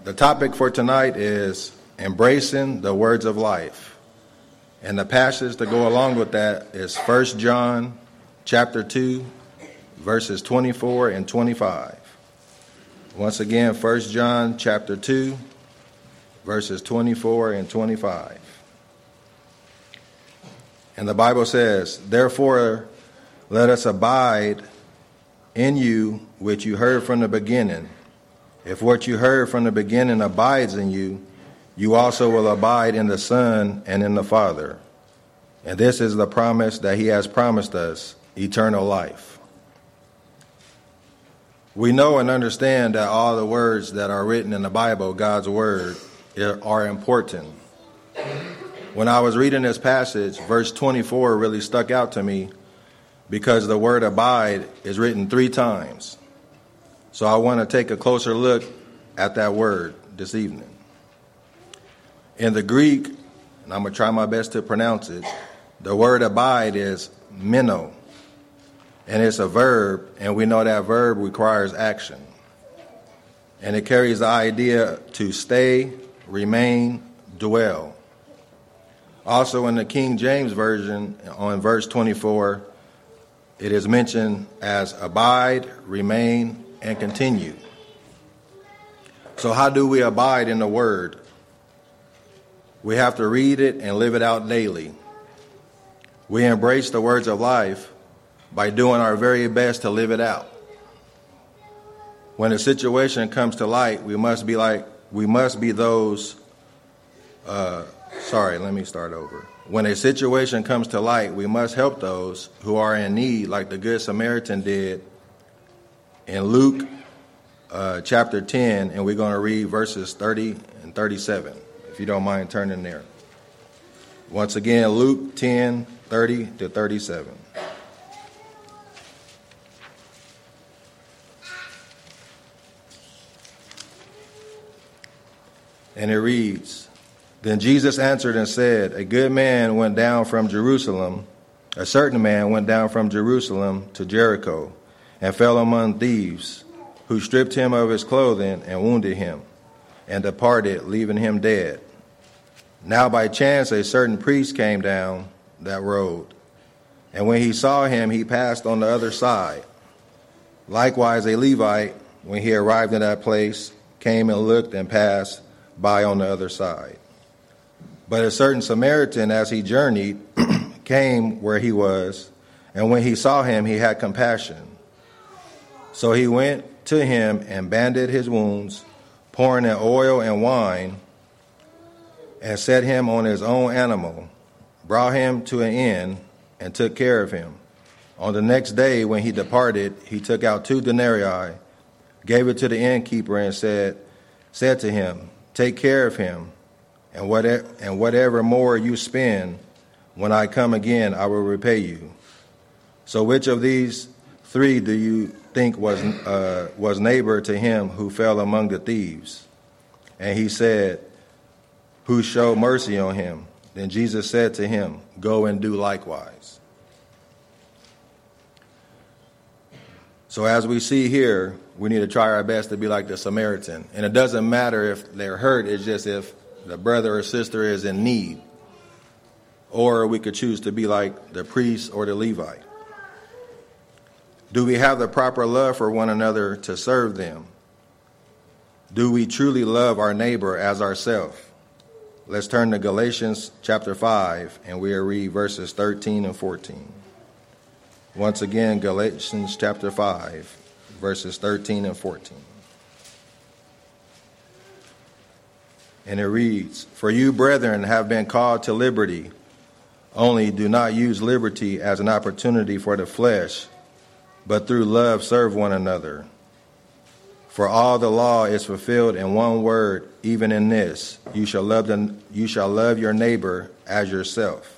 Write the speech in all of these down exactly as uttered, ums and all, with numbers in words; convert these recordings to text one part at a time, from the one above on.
The topic for tonight is embracing the words of life. And the passage to go along with that is First John chapter two, verses twenty-four and twenty-five. Once again, First John chapter two, verses twenty-four and twenty-five. And the Bible says, "Therefore, let us abide in you which you heard from the beginning. If what you heard from the beginning abides in you, you also will abide in the Son and in the Father. And this is the promise that he has promised us, eternal life." We know and understand that all the words that are written in the Bible, God's word, are important. When I was reading this passage, verse twenty-four really stuck out to me because the word abide is written three times. So I want to take a closer look at that word this evening. In the Greek, and I'm going to try my best to pronounce it, the word abide is meno. And it's a verb, and we know that verb requires action. And it carries the idea to stay, remain, dwell. Also in the King James Version, on verse twenty-four, it is mentioned as abide, remain, and continue. So how do we abide in the word? We have to read it and live it out daily. We embrace the words of life by doing our very best to live it out. When a situation comes to light, we must be like, we must be those, uh, sorry, let me start over. When a situation comes to light, we must help those who are in need, like the Good Samaritan did in Luke uh, chapter ten, and we're going to read verses thirty and thirty-seven, if you don't mind turning there. Once again, Luke ten, thirty to thirty-seven. And it reads, "Then Jesus answered and said, A good man went down from Jerusalem, a certain man went down from Jerusalem to Jericho, and fell among thieves, who stripped him of his clothing and wounded him, and departed, leaving him dead. Now by chance a certain priest came down that road, and when he saw him, he passed on the other side. Likewise a Levite, when he arrived in that place, came and looked and passed by on the other side. But a certain Samaritan, as he journeyed, came where he was, and when he saw him, he had compassion. So he went to him and bandaged his wounds, pouring in oil and wine, and set him on his own animal, brought him to an inn, and took care of him. On the next day, when he departed, he took out two denarii, gave it to the innkeeper, and said, said to him, Take care of him, and whatever, and whatever more you spend, when I come again, I will repay you. So which of these three do you think was uh, was neighbor to him who fell among the thieves? And he said, Who showed mercy on him? Then Jesus said to him, Go and do likewise." So as we see here, we need to try our best to be like the Samaritan. And it doesn't matter if they're hurt, it's just if the brother or sister is in need. Or we could choose to be like the priest or the Levite. Do we have the proper love for one another to serve them? Do we truly love our neighbor as ourselves? Let's turn to Galatians chapter five, and we'll read verses thirteen and fourteen. Once again, Galatians chapter five, verses thirteen and fourteen. And it reads, "For you, brethren, have been called to liberty. Only do not use liberty as an opportunity for the flesh, but through love serve one another. For all the law is fulfilled in one word, even in this, you shall love the, you shall love your neighbor as yourself."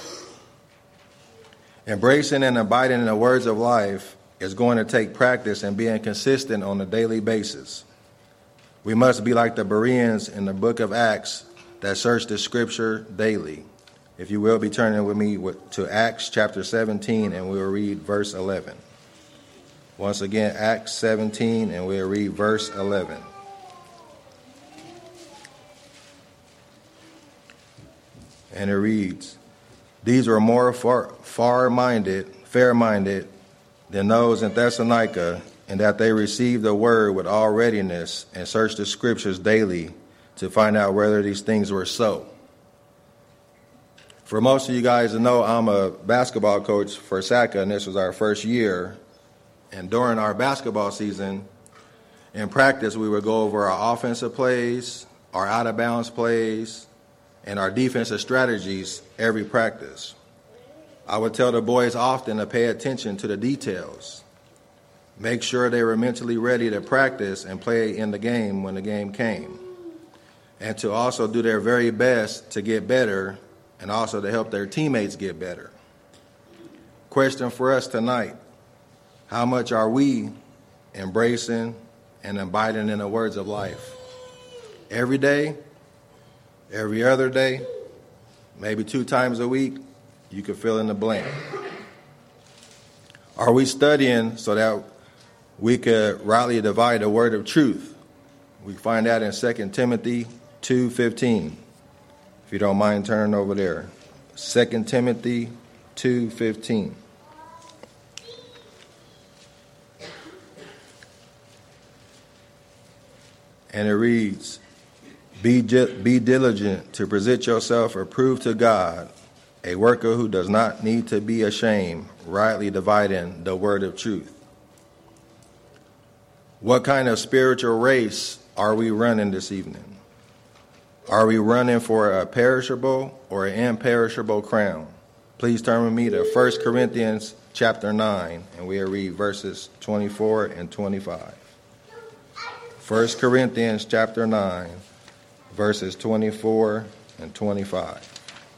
Embracing and abiding in the words of life is going to take practice and being consistent on a daily basis. We must be like the Bereans in the book of Acts that search the scripture daily. If you will, be turning with me to Acts chapter seventeen, and we'll read verse eleven. Once again, Acts seventeen, and we'll read verse eleven. And it reads, these were more far, far-minded, fair-minded than those in Thessalonica, in that they received the word with all readiness and searched the scriptures daily to find out whether these things were so. For most of you guys to know, I'm a basketball coach for S A C A, and this was our first year. And during our basketball season, in practice, we would go over our offensive plays, our out-of-bounds plays, and our defensive strategies every practice. I would tell the boys often to pay attention to the details. Make sure they were mentally ready to practice and play in the game when the game came. And to also do their very best to get better and also to help their teammates get better. Question for us tonight, how much are we embracing and abiding in the words of life? Every day, every other day, maybe two times a week, you can fill in the blank. Are we studying so that we could rightly divide the word of truth? We find that in Second Timothy two fifteen. If you don't mind turning over there. Second Timothy two fifteen. And it reads, Be, be diligent to present yourself approved to God, a worker who does not need to be ashamed, rightly dividing the word of truth. What kind of spiritual race are we running this evening? Are we running for a perishable or an imperishable crown? Please turn with me to First Corinthians chapter nine, and we'll read verses twenty-four and twenty-five. First Corinthians chapter nine, verses twenty-four and twenty-five.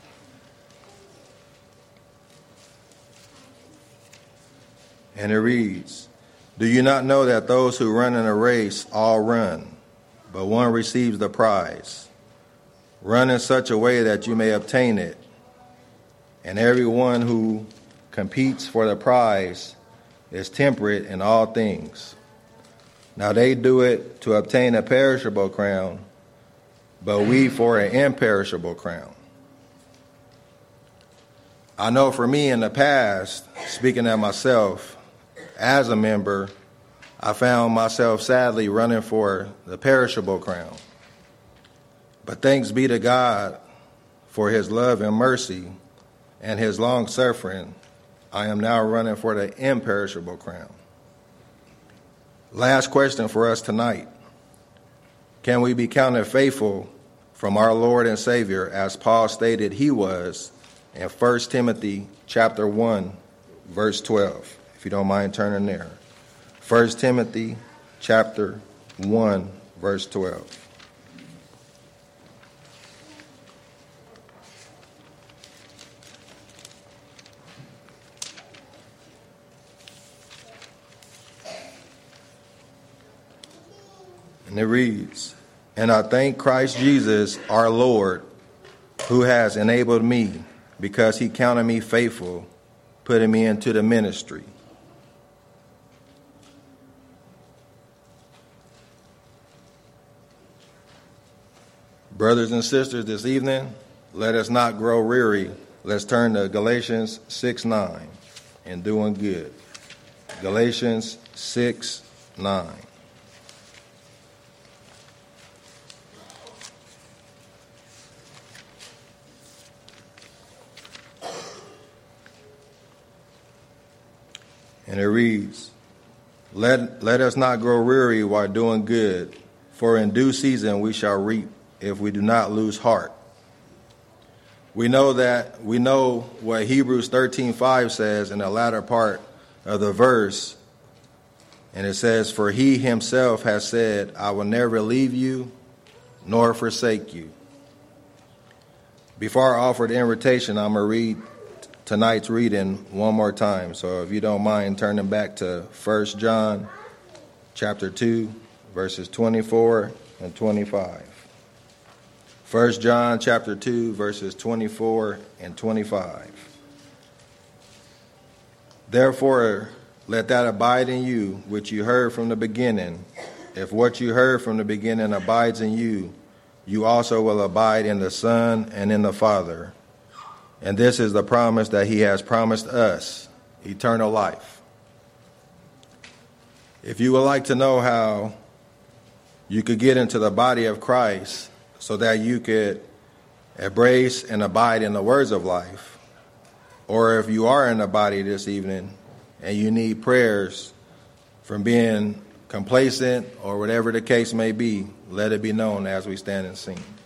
And it reads, do you not know that those who run in a race all run, but one receives the prize? Run in such a way that you may obtain it. And everyone who competes for the prize is temperate in all things. Now they do it to obtain a perishable crown, but we for an imperishable crown. I know for me in the past, speaking of myself, as a member, I found myself sadly running for the perishable crown. But thanks be to God for his love and mercy and his long suffering, I am now running for the imperishable crown. Last question for us tonight. Can we be counted faithful from our Lord and Savior as Paul stated he was in First Timothy chapter one, verse twelve? If you don't mind turning there. First Timothy chapter one, verse twelve. And it reads, and I thank Christ Jesus our Lord, who has enabled me, because he counted me faithful, putting me into the ministry. Brothers and sisters, this evening, let us not grow weary. Let's turn to Galatians six nine and doing good. Galatians six nine. And it reads, let, let us not grow weary while doing good, for in due season we shall reap if we do not lose heart. We know that we know what Hebrews thirteen five says in the latter part of the verse. And it says, for he himself has said, I will never leave you nor forsake you. Before I offer the invitation, I'm going to read tonight's reading one more time. So if you don't mind turning back to First John chapter two, verses twenty-four and twenty-five. First John chapter two, verses twenty-four and twenty-five. Therefore, let that abide in you which you heard from the beginning. If what you heard from the beginning abides in you, you also will abide in the Son and in the Father. And this is the promise that he has promised us, eternal life. If you would like to know how you could get into the body of Christ so that you could embrace and abide in the words of life, or if you are in the body this evening and you need prayers from being complacent or whatever the case may be, let it be known as we stand and sing.